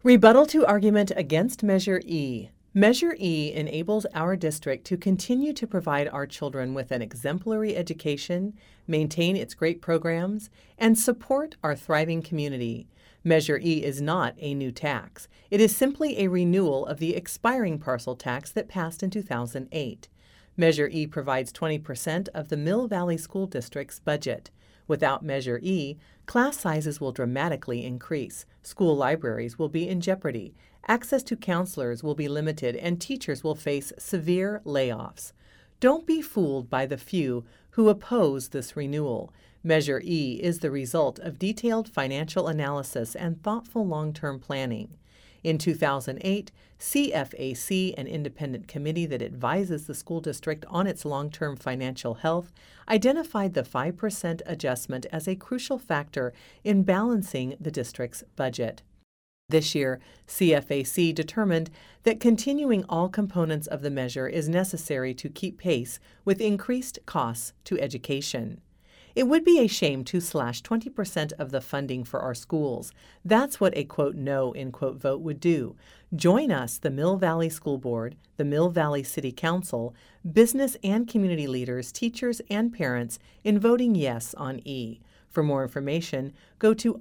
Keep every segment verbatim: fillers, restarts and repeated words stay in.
Rebuttal to argument against Measure E. Measure E enables our district to continue to provide our children with an exemplary education, maintain its great programs, and support our thriving community. Measure E is not a new tax. It is simply a renewal of the expiring parcel tax that passed in two thousand eight. Measure E provides twenty percent of the Mill Valley School District's budget. Without Measure E, class sizes will dramatically increase, school libraries will be in jeopardy, access to counselors will be limited, and teachers will face severe layoffs. Don't be fooled by the few who oppose this renewal. Measure E is the result of detailed financial analysis and thoughtful long-term planning. In two thousand eight, C F A C, an independent committee that advises the school district on its long-term financial health, identified the five percent adjustment as a crucial factor in balancing the district's budget. This year, C F A C determined that continuing all components of the measure is necessary to keep pace with increased costs to education. It would be a shame to slash twenty percent of the funding for our schools. That's what a quote no end quote vote would do. Join us, the Mill Valley School Board, the Mill Valley City Council, business and community leaders, teachers, and parents in voting yes on E. For more information, go to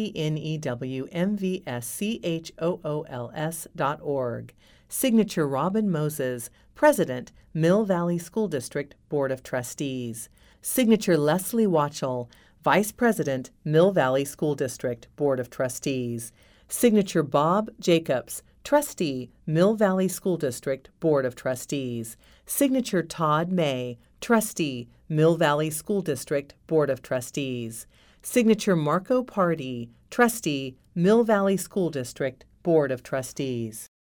renewmvschools dot org. Signature Robin Moses, President, Mill Valley School District Board of Trustees. Signature Leslie Watchell, Vice President, Mill Valley School District Board of Trustees. Signature Bob Jacobs, Trustee, Mill Valley School District Board of Trustees. Signature Todd May, Trustee, Mill Valley School District Board of Trustees. Signature Marco Pardee, Trustee, Mill Valley School District Board of Trustees.